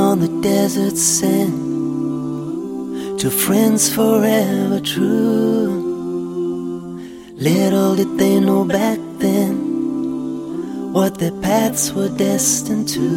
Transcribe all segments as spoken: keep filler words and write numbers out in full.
on the desert sand, two friends forever true. Little did they know back then what their paths were destined to.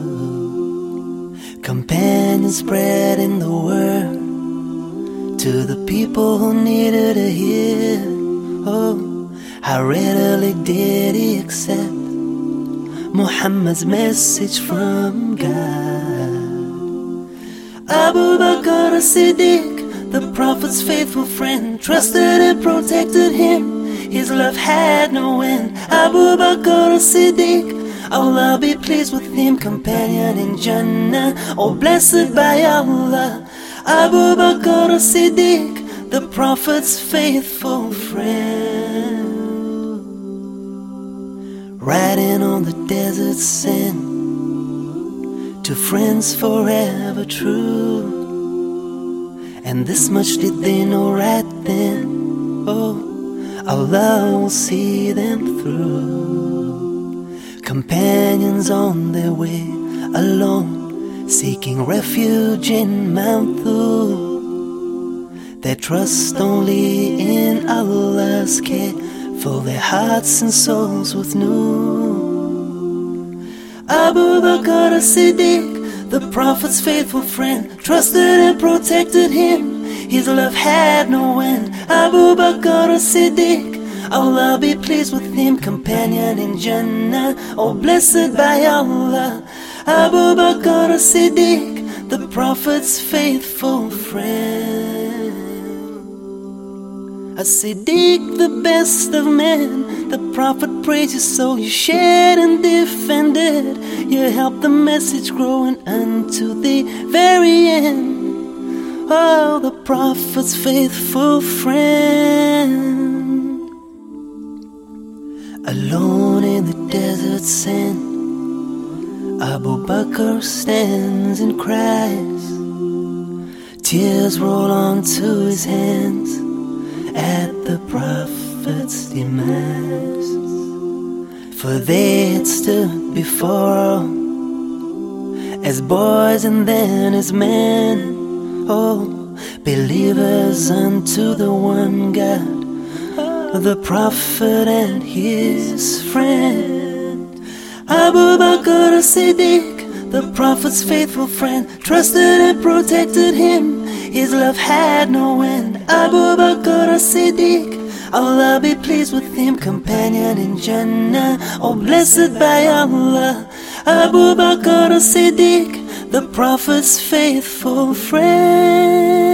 Companions spreading the word to the people who needed to hear. Oh, how readily did he accept Muhammad's message from God. Abu Bakr as-Siddiq, the Prophet's faithful friend, trusted and protected him. His love had no end. Abu Bakr as-Siddiq, Allah be pleased with him, companion in Jannah, oh blessed by Allah. Abu Bakr as-Siddiq, the Prophet's faithful friend, riding on the desert sand, two friends forever true. And this much did they know right then, oh, Allah will see them through. Companions on their way alone, seeking refuge in Mount Thur. They trust only in Allah's care, fill their hearts and souls with nur. Abu Bakr as-Siddiq, the Prophet's faithful friend, trusted and protected him. His love had no end. Abu Bakr as-Siddiq, Allah be pleased with him, companion in Jannah, oh blessed by Allah. Abu Bakr as-Siddiq, the Prophet's faithful friend. As-Siddiq, the best of men, the Prophet praised you so you shared and defended. You helped the message growing unto the very end. Oh, the Prophet's faithful friend, alone in the desert sand, Abu Bakr stands and cries. Tears roll onto his hands at the Prophet's demise. For they had stood before as boys and then as men, oh, believers unto the one God, the Prophet and his friend. Abu Bakr as-Siddiq, the Prophet's faithful friend, trusted and protected him. His love had no end. Abu Bakr as-Siddiq, Allah be pleased with him, companion in Jannah, oh blessed by Allah. Abu Bakr as-Siddiq, the Prophet's faithful friend.